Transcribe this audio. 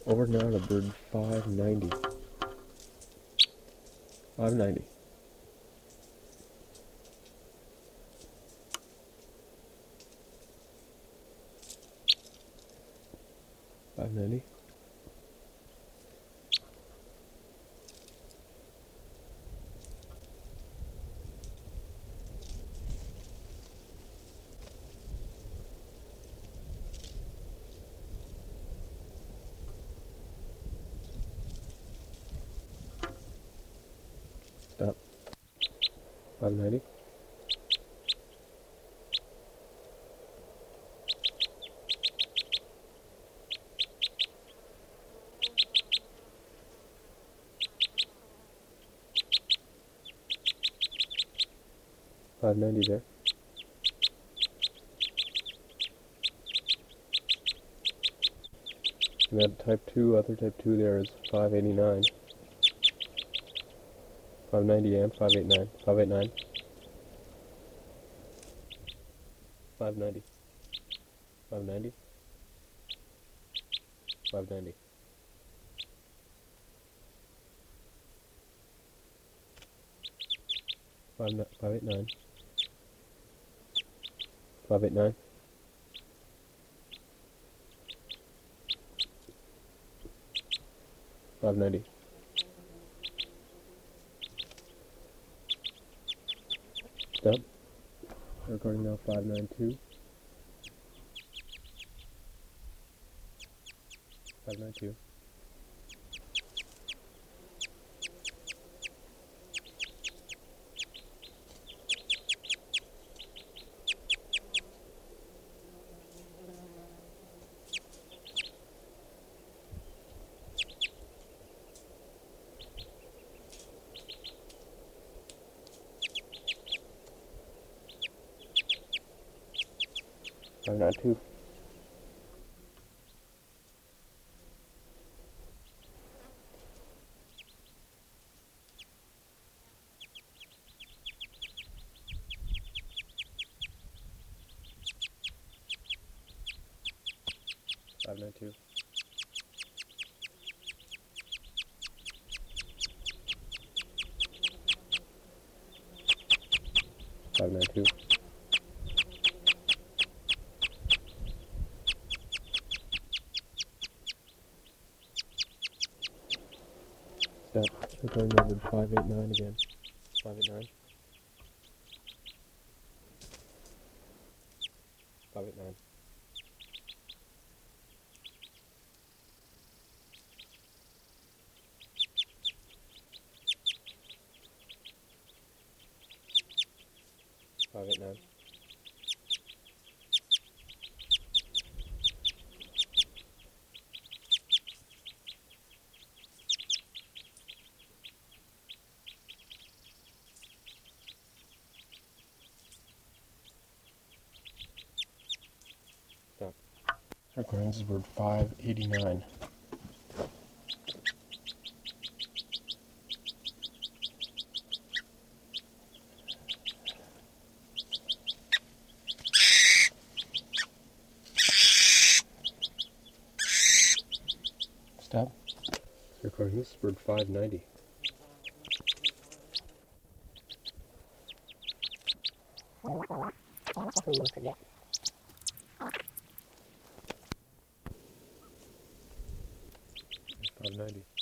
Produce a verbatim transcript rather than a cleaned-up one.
Over now to bird five ninety. five ninety. five ninety. Stop. five ninety. five ninety there. And that type two, other type two there is five eighty-nine. five ninety amp, five eighty-nine. five eighty-nine. five ninety. five ninety. five ninety. five eighty-nine. five eighty-nine. five ninety. Stop. Recording now five ninety-two. five ninety-two. five ninety-two. five ninety-two. five ninety-two. Stop. Recording over five eighty-nine again. five eighty-nine. five eighty-nine. five eighty-nine. Stop. Recording this is bird five eighty-nine. Stop. Recording this is bird five ninety. five ninety.